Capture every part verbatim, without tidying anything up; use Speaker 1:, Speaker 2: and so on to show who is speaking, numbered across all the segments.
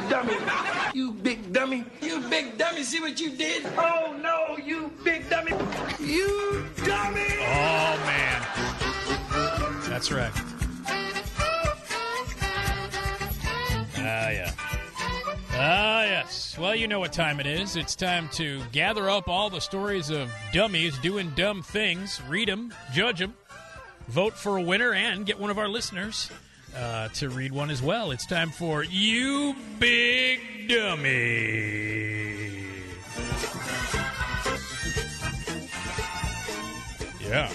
Speaker 1: dummy. You big dummy. You big dummy. See what you did? Oh, no, you big dummy. You dummy.
Speaker 2: Oh, man. That's right. Ah, yeah. Ah, yes. Well, you know what time it is. It's time to gather up all the stories of dummies doing dumb things, read them, judge them, vote for a winner, and get one of our listeners uh, to read one as well. It's time for You Big Dummy. Yeah.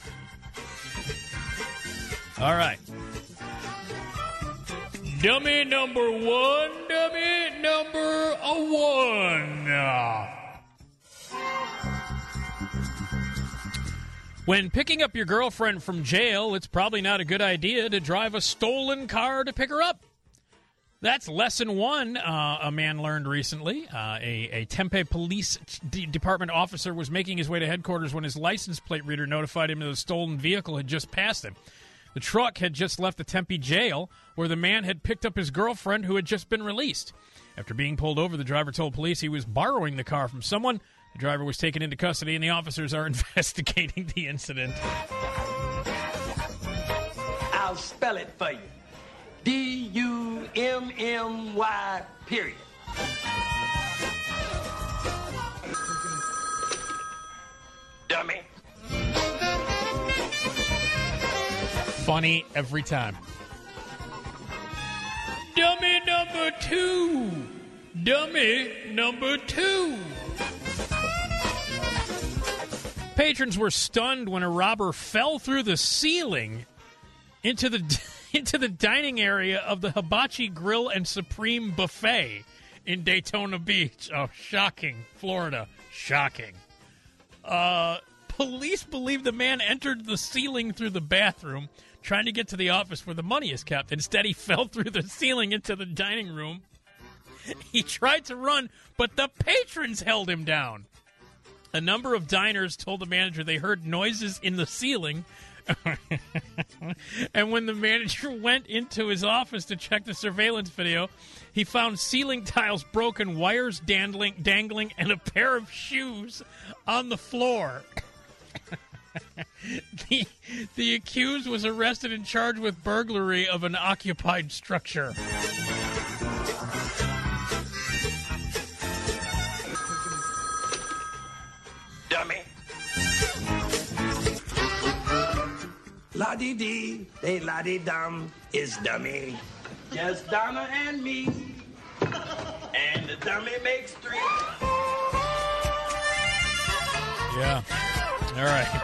Speaker 2: All right. Dummy number one, dummy number one. When picking up your girlfriend from jail, it's probably not a good idea to drive a stolen car to pick her up. That's lesson one uh, a man learned recently. Uh, a, a Tempe Police D- Department officer was making his way to headquarters when his license plate reader notified him that a stolen vehicle had just passed him. The truck had just left the Tempe jail, where the man had picked up his girlfriend who had just been released. After being pulled over, the driver told police he was borrowing the car from someone. The driver was taken into custody, and the officers are investigating the incident.
Speaker 1: I'll spell it for you. D U M M Y, period. Dummy.
Speaker 2: Funny every time. Dummy number two. Dummy number two. Patrons were stunned when a robber fell through the ceiling into the into the dining area of the Hibachi Grill and Supreme Buffet in Daytona Beach. Oh, shocking. Florida. Shocking. Uh, police believe the man entered the ceiling through the bathroom, trying to get to the office where the money is kept. Instead, he fell through the ceiling into the dining room. He tried to run, but the patrons held him down. A number of diners told the manager they heard noises in the ceiling. And when the manager went into his office to check the surveillance video, he found ceiling tiles broken, wires dangling, dangling and a pair of shoes on the floor. the, the accused was arrested and charged with burglary of an occupied structure.
Speaker 1: Dummy. La-dee-dee, they la-dee-dum is dummy. Just Donna and me. And the dummy makes three.
Speaker 2: Yeah. All right.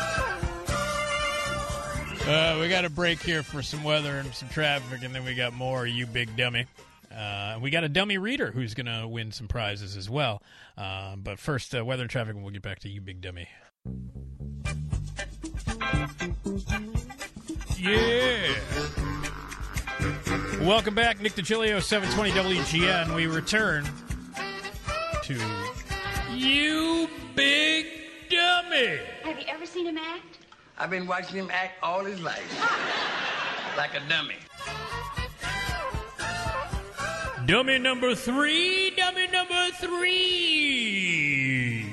Speaker 2: Uh, we got a break here for some weather and some traffic, and then we got more You Big Dummy. Uh, we got a dummy reader who's going to win some prizes as well. Uh, but first, uh, weather and traffic, and we'll get back to You Big Dummy. Yeah. Welcome back. Nick DiGilio, seven twenty W G N. We return to You Big Dummy.
Speaker 3: Have you ever seen him act?
Speaker 1: I've been watching him act all his life. Like a dummy.
Speaker 2: Dummy number three. Dummy number three.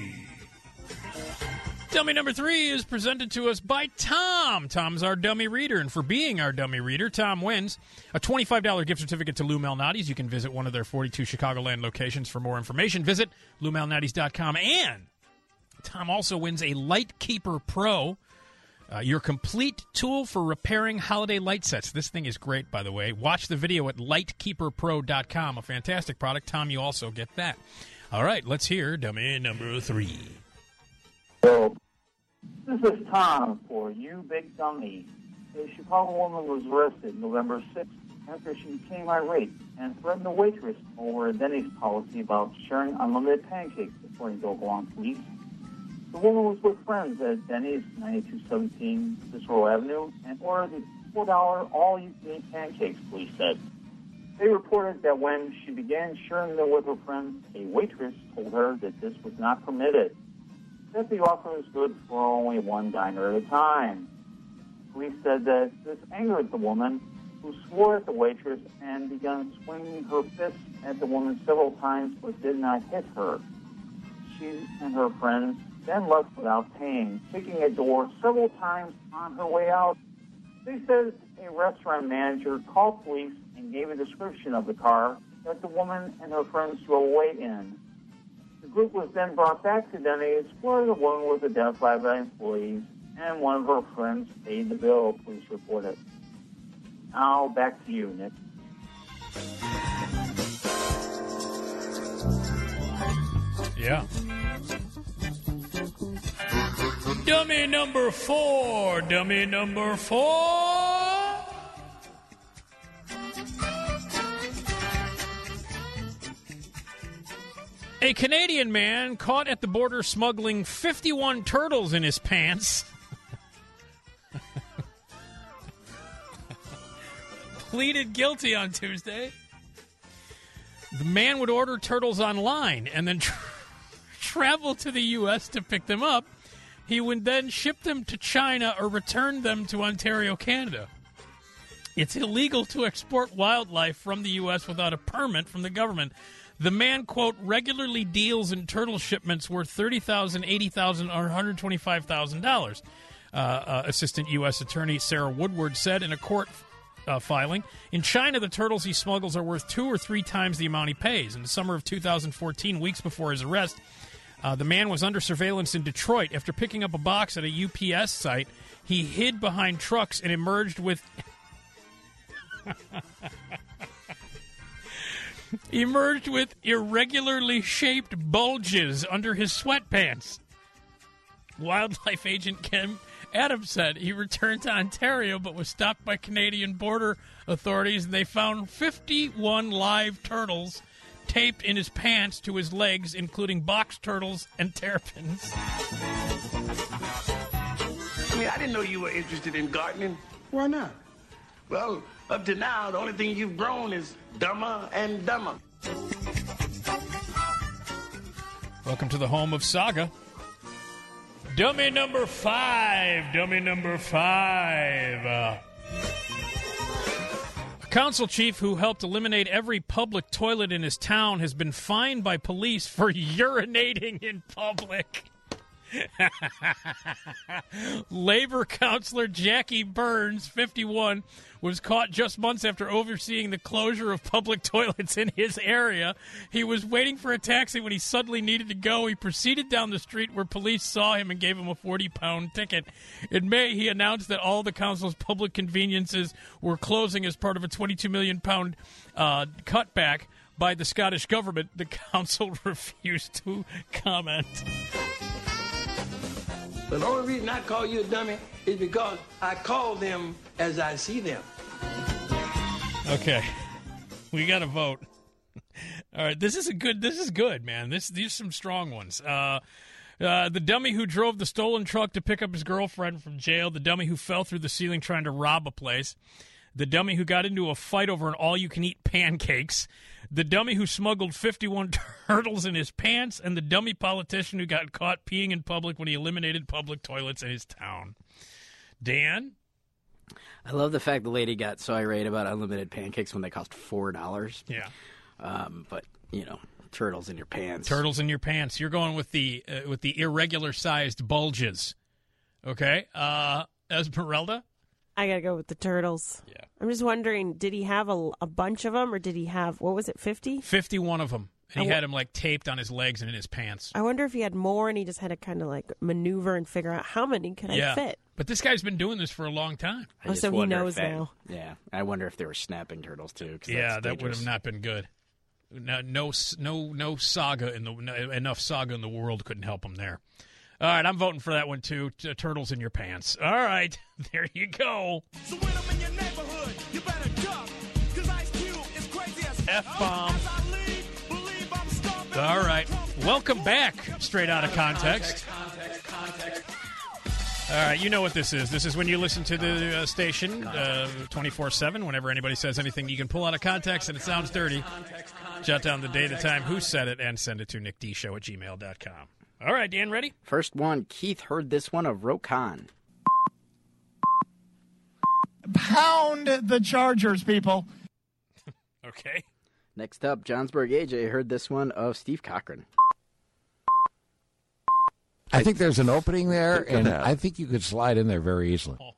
Speaker 2: Dummy number three is presented to us by Tom. Tom's our dummy reader, and for being our dummy reader, Tom wins a twenty-five dollars gift certificate to Lou Malnati's. You can visit one of their forty-two Chicagoland locations for more information. Visit lou malnati's dot com. And Tom also wins a Light Keeper Pro, uh, your complete tool for repairing holiday light sets. This thing is great, by the way. Watch the video at light keeper pro dot com. A fantastic product. Tom, you also get that. All right, let's hear dummy number three.
Speaker 4: So, this is Tom for You Big Dummy. A Chicago woman was arrested November sixth after she became irate and threatened a waitress over a Denny's policy about sharing unlimited pancakes, according to Oakland police. The woman was with friends at Denny's, ninety-two seventeen Cicero Avenue, and ordered four dollars all-you-can-eat pancakes, police said. They reported that when she began sharing them with her friends, a waitress told her that this was not permitted, that the offer was good for only one diner at a time. Police said that this angered the woman, who swore at the waitress and began swinging her fists at the woman several times but did not hit her. She and her friends then left without paying, kicking a door several times on her way out. They said a restaurant manager called police and gave a description of the car that the woman and her friends drove away in. The group was then brought back to Denny's, where the woman was identified by employees, and one of her friends paid the bill, police reported. Now, back to you, Nick.
Speaker 2: Yeah. Dummy number four. Dummy number four. A Canadian man caught at the border smuggling fifty-one turtles in his pants pleaded guilty on Tuesday. The man would order turtles online and then tra- travel to the U S to pick them up. He would then ship them to China or return them to Ontario, Canada. It's illegal to export wildlife from the U S without a permit from the government. The man, quote, regularly deals in turtle shipments worth thirty thousand dollars, eighty thousand dollars, or one hundred twenty-five thousand dollars, uh, uh, Assistant U S Attorney Sarah Woodward said in a court uh, filing. In China, the turtles he smuggles are worth two or three times the amount he pays. In the summer of two thousand fourteen, weeks before his arrest, uh, the man was under surveillance in Detroit. After picking up a box at a U P S site, he hid behind trucks and emerged with... emerged with irregularly shaped bulges under his sweatpants. Wildlife agent Ken Adams said he returned to Ontario but was stopped by Canadian border authorities, and they found fifty-one live turtles taped in his pants to his legs, including box turtles and terrapins.
Speaker 1: I mean, I didn't know you were interested in gardening.
Speaker 3: Why not?
Speaker 1: Well, up to now, the only thing you've grown is dumber and dumber.
Speaker 2: Welcome to the home of Saga. Dummy number five. Dummy number five. Uh, a council chief who helped eliminate every public toilet in his town has been fined by police for urinating in public. Labor councilor Jackie Burns, fifty-one, was caught just months after overseeing the closure of public toilets in his area. He was waiting for a taxi when he suddenly needed to go. He proceeded down the street where police saw him and gave him a forty-pound ticket. In May, he announced that all the council's public conveniences were closing as part of a twenty-two million pound uh, cutback by the Scottish government. The council refused to comment.
Speaker 1: But the only reason I call you a dummy is because I call them as I see them.
Speaker 2: Okay, we got to vote. All right, this is a good. This is good, man. This these are some strong ones. Uh, uh, the dummy who drove the stolen truck to pick up his girlfriend from jail. The dummy who fell through the ceiling trying to rob a place. The dummy who got into a fight over an all-you-can-eat pancakes. The dummy who smuggled fifty-one turtles in his pants, and the dummy politician who got caught peeing in public when he eliminated public toilets in his town. Dan?
Speaker 5: I love the fact the lady got so irate about unlimited pancakes when they cost four dollars.
Speaker 2: Yeah.
Speaker 5: Um, but, you know, turtles in your pants.
Speaker 2: Turtles in your pants. You're going with the uh, with the irregular-sized bulges. Okay. Uh, Esmeralda?
Speaker 6: I gotta go with the turtles.
Speaker 2: Yeah.
Speaker 6: I'm just wondering, did he have a, a bunch of them, or did he have, what was it, fifty?
Speaker 2: fifty-one of them. And he
Speaker 6: w-
Speaker 2: had them, like, taped on his legs and in his pants.
Speaker 6: I wonder if he had more and he just had to kind of, like, maneuver and figure out how many can
Speaker 2: yeah.
Speaker 6: I fit.
Speaker 2: But this guy's been doing this for a long time.
Speaker 5: I
Speaker 6: Oh,
Speaker 5: just
Speaker 6: so he
Speaker 5: wonder if
Speaker 6: knows
Speaker 5: that-
Speaker 6: now.
Speaker 5: Yeah. I wonder if they were snapping turtles, too. 'cause
Speaker 2: Yeah,
Speaker 5: that's
Speaker 2: that would
Speaker 5: dangerous.
Speaker 2: have not been good. No, no, no, no saga in the no, enough saga in the world couldn't help him there. All right, I'm voting for that one too. T- turtles in your pants. All right, there you go.
Speaker 7: So when I'm in your neighborhood, you better duck, 'cause Ice Cube is crazy as
Speaker 2: F-bomb.
Speaker 7: As I leave, believe I'm stomping.
Speaker 2: All right, welcome back. Straight out of context. All right, you know what this is. This is when you listen to the uh, station uh, twenty-four seven. Whenever anybody says anything you can pull out of context and it sounds dirty, jot down the day, the time, who said it, and send it to nick d show at gmail dot com. All right, Dan, ready?
Speaker 5: First one, Keith heard this one of Rokan.
Speaker 3: Pound the Chargers, people.
Speaker 2: Okay.
Speaker 5: Next up, Johnsburg A J heard this one of Steve Cochran.
Speaker 8: I think there's an opening there,
Speaker 9: Think of
Speaker 8: and
Speaker 9: that.
Speaker 8: I think you could slide in there very easily.
Speaker 2: Oh,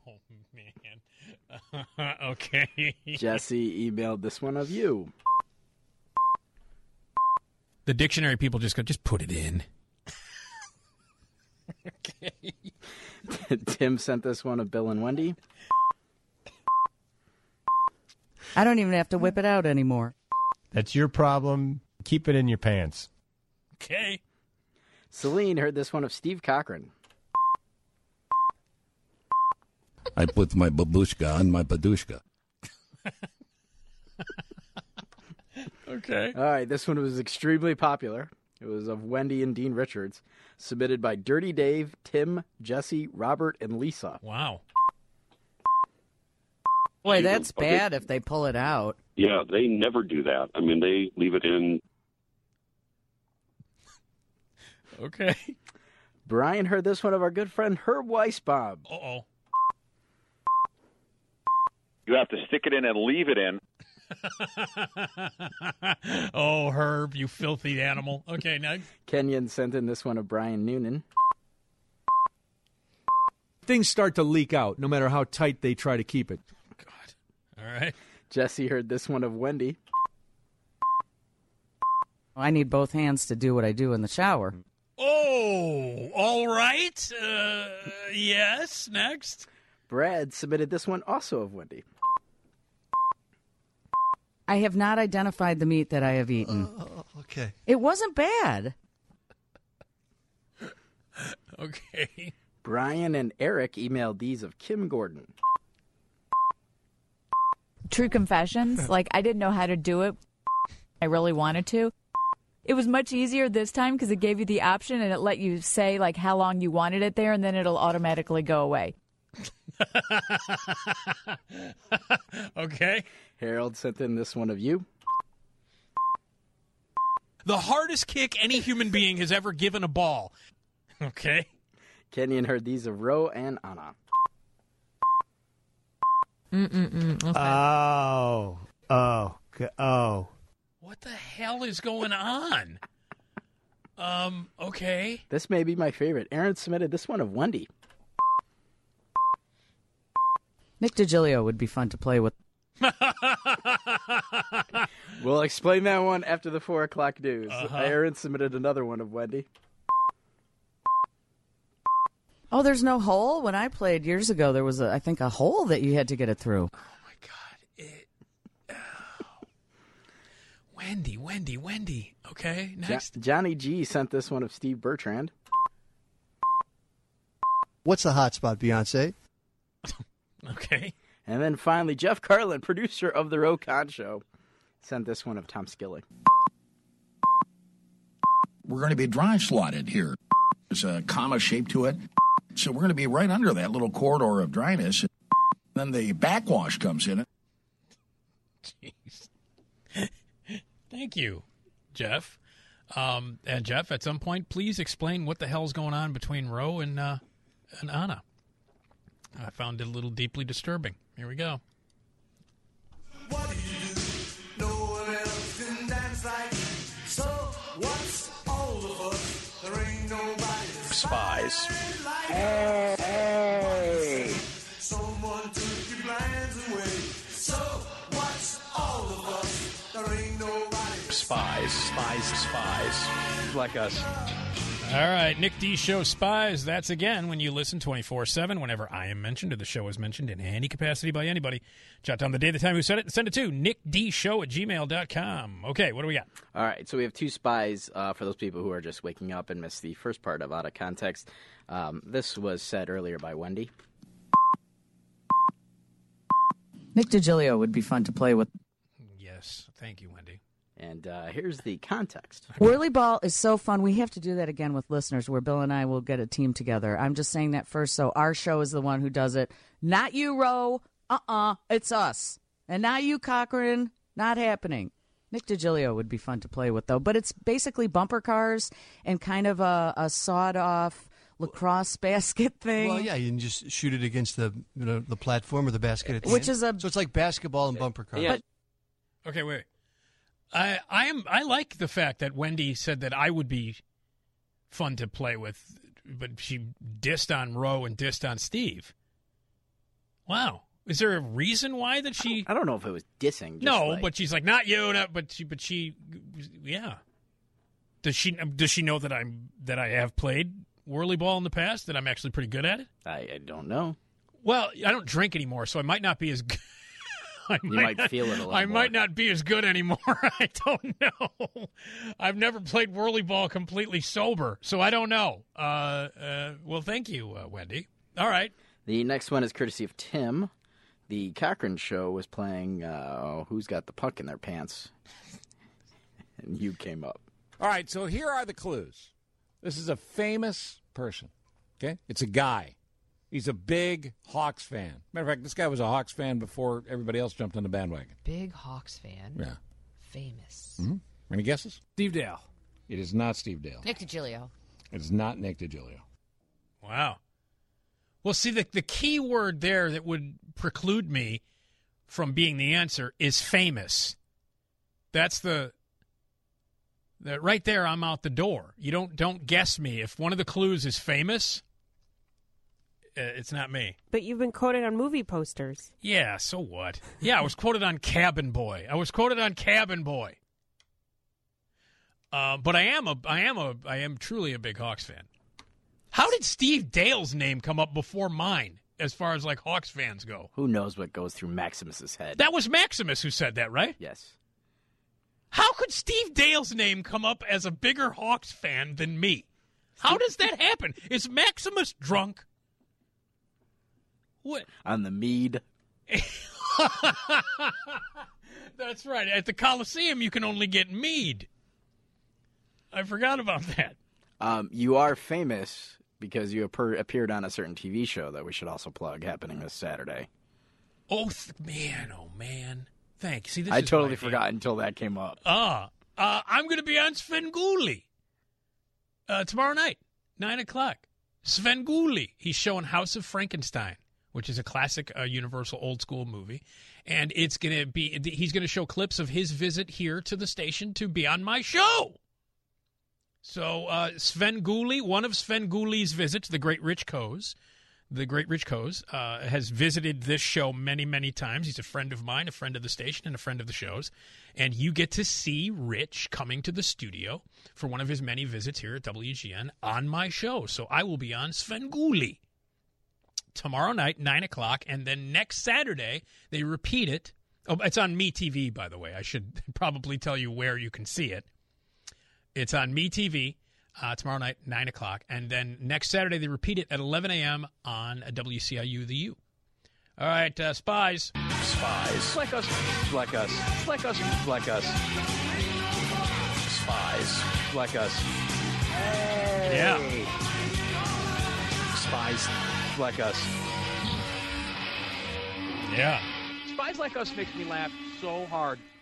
Speaker 2: man. Okay.
Speaker 5: Jesse emailed this one of you.
Speaker 2: The dictionary people just go, just put it in. Okay.
Speaker 5: Tim sent this one of Bill and Wendy.
Speaker 10: I don't even have to whip it out anymore.
Speaker 11: That's your problem. Keep it in your pants.
Speaker 2: Okay.
Speaker 5: Celine heard this one of Steve Cochran.
Speaker 8: I put my babushka on my badushka.
Speaker 2: Okay.
Speaker 5: All right, this one was extremely popular. It was of Wendy and Dean Richards, submitted by Dirty Dave, Tim, Jesse, Robert, and Lisa.
Speaker 2: Wow.
Speaker 10: Boy, that's bad if they pull it out.
Speaker 9: Yeah, they never do that. I mean, they leave it in.
Speaker 2: Okay.
Speaker 5: Brian heard this one of our good friend Herb Weisbaum.
Speaker 2: Uh-oh.
Speaker 12: You have to stick it in and leave it in.
Speaker 2: Oh, Herb, you filthy animal. Okay, next.
Speaker 5: Kenyon sent in this one of Brian Noonan.
Speaker 13: Things start to leak out, no matter how tight they try to keep it.
Speaker 2: All right.
Speaker 5: Jesse heard this one of Wendy.
Speaker 10: I need both hands to do what I do in the shower.
Speaker 2: Oh, all right. Uh, yes, next.
Speaker 5: Brad submitted this one also of Wendy.
Speaker 10: I have not identified the meat that I have eaten.
Speaker 13: Oh, okay.
Speaker 10: It wasn't bad.
Speaker 2: Okay.
Speaker 5: Brian and Eric emailed these of Kim Gordon.
Speaker 14: True confessions. Like, I didn't know how to do it. I really wanted to. It was much easier this time because it gave you the option and it let you say, like, how long you wanted it there, and then it'll automatically go away.
Speaker 2: Okay.
Speaker 5: Harold sent in this one of you.
Speaker 2: The hardest kick any human being has ever given a ball. Okay.
Speaker 5: Kenyon heard these of Ro and Anna.
Speaker 14: Mm-mm-mm. Okay.
Speaker 11: Oh. Oh. g- Oh.
Speaker 2: What the hell is going on? Um, okay.
Speaker 5: This may be my favorite. Aaron submitted this one of Wendy.
Speaker 10: Nick DiGilio would be fun to play with.
Speaker 5: We'll explain that one after the four o'clock news.
Speaker 2: Uh-huh.
Speaker 5: Aaron submitted another one of Wendy.
Speaker 10: Oh, there's no hole? When I played years ago, there was, a, I think, a hole that you had to get it through.
Speaker 2: Oh, my God. It, oh. Wendy, Wendy, Wendy. Okay, next.
Speaker 5: Jo- Johnny G sent this one of Steve Bertrand.
Speaker 13: What's the hot spot, Beyonce?
Speaker 2: Okay.
Speaker 5: And then finally, Jeff Carlin, producer of The Ro Khan Show, sent this one of Tom Skilling.
Speaker 3: We're going to be dry slotted here. There's a comma shape to it. So we're going to be right under that little corridor of dryness. Then the backwash comes in.
Speaker 2: Jeez. Thank you, Jeff. Um, and Jeff, at some point, please explain what the hell's going on between Ro and uh, and Anna. I found it a little deeply disturbing. Here we go.
Speaker 7: What do you do? No one else can dance like. So what's all of us? There ain't nobody.
Speaker 12: Spies.
Speaker 7: Hey, hey. Someone took your plans away. So what's all of us? There ain't nobody.
Speaker 12: Spies. Spies. Spies. Like us.
Speaker 2: All right, Nick D Show Spies. That's again when you listen twenty-four seven, whenever I am mentioned or the show is mentioned in any capacity by anybody. Jot down the day, the time, who said it, and send it to nickdshow at gmail dot com. Okay, what do we got?
Speaker 5: All right, so we have two spies uh, for those people who are just waking up and missed the first part of Out of Context. Um, this was said earlier by Wendy.
Speaker 10: Nick DiGilio would be fun to play with.
Speaker 2: Yes, thank you, Wendy.
Speaker 5: And uh, here's the context.
Speaker 10: Whirly Ball is so fun. We have to do that again with listeners where Bill and I will get a team together. I'm just saying that first, so our show is the one who does it. Not you, Ro. Uh-uh. It's us. And not you, Cochran. Not happening. Nick DiGilio would be fun to play with, though. But it's basically bumper cars and kind of a, a sawed-off lacrosse basket thing.
Speaker 15: Well, yeah, you can just shoot it against the you know, the platform or the basket at the
Speaker 10: Which
Speaker 15: end.
Speaker 10: is a
Speaker 15: so it's like basketball and bumper cars.
Speaker 2: But, okay, wait. I I am I like the fact that Wendy said that I would be fun to play with, but she dissed on Roe and dissed on Steve. Wow. Is there a reason why that she?
Speaker 5: I don't know if it was dissing. Just
Speaker 2: no,
Speaker 5: like...
Speaker 2: but she's like not you. Not, but she. But she. Yeah. Does she? Does she know that I'm that I have played whirly ball in the past? That I'm actually pretty good at it?
Speaker 5: I, I don't know.
Speaker 2: Well, I don't drink anymore, so I might not be as good. I
Speaker 5: you
Speaker 2: might,
Speaker 5: might
Speaker 2: not,
Speaker 5: feel it a little
Speaker 2: I
Speaker 5: more.
Speaker 2: might not be as good anymore. I don't know. I've never played whirly ball completely sober, so I don't know. Uh, uh, well, thank you, uh, Wendy. All right.
Speaker 5: The next one is courtesy of Tim. The Cochran Show was playing uh, Who's Got the Puck in Their Pants? And you came up.
Speaker 16: All right, so here are the clues. This is a famous person, okay? It's a guy. He's a big Hawks fan. Matter of fact, this guy was a Hawks fan before everybody else jumped on the bandwagon.
Speaker 17: Big Hawks fan.
Speaker 16: Yeah.
Speaker 17: Famous.
Speaker 16: Mm-hmm. Any guesses?
Speaker 13: Steve Dale.
Speaker 16: It is not Steve Dale.
Speaker 17: Nick DiGilio.
Speaker 16: It is not Nick DiGilio.
Speaker 2: Wow. Well, see, the, the key word there that would preclude me from being the answer is famous. That's the, the right there, I'm out the door. You don't don't guess me. If one of the clues is famous, uh, it's not me.
Speaker 6: But you've been quoted on movie posters.
Speaker 2: Yeah, so what? Yeah, I was quoted on Cabin Boy. I was quoted on Cabin Boy. Uh, but I am a I am a I am truly a big Hawks fan. How did Steve Dale's name come up before mine as far as like Hawks fans go?
Speaker 5: Who knows what goes through Maximus's head?
Speaker 2: That was Maximus who said that, right?
Speaker 5: Yes.
Speaker 2: How could Steve Dale's name come up as a bigger Hawks fan than me? How does that happen? Is Maximus drunk? What?
Speaker 5: On the mead.
Speaker 2: That's right. At the Coliseum, you can only get mead. I forgot about that.
Speaker 5: Um, you are famous because you appear- appeared on a certain T V show that we should also plug happening this Saturday.
Speaker 2: Oh, th- man. Oh, man. Thanks. See, this
Speaker 5: I
Speaker 2: is
Speaker 5: totally
Speaker 2: my
Speaker 5: forgot
Speaker 2: favorite.
Speaker 5: until that came up.
Speaker 2: Ah, uh, I'm going to be on Svengoolie uh, tomorrow night, nine o'clock. Svengoolie. He's showing House of Frankenstein, which is a classic uh, Universal old school movie. And it's going to be, he's going to show clips of his visit here to the station to be on my show. So uh, Svengoolie, one of Svengoolie's visits, the great Rich Coase, the great Rich Coase, uh, has visited this show many, many times. He's a friend of mine, a friend of the station, and a friend of the show's. And you get to see Rich coming to the studio for one of his many visits here at W G N on my show. So I will be on Svengoolie tomorrow night, nine o'clock, and then next Saturday they repeat it. Oh, it's on MeTV, by the way. I should probably tell you where you can see it. It's on MeTV uh, tomorrow night, nine o'clock. And then next Saturday, they repeat it at eleven a.m. on W C I U The U. All right, uh, Spies.
Speaker 12: Spies. Like us. Like us. Like us. Like us. Spies. Like us.
Speaker 5: Hey.
Speaker 2: Yeah.
Speaker 12: Spies. Like us.
Speaker 2: Yeah.
Speaker 12: Spies Like Us makes me laugh so hard.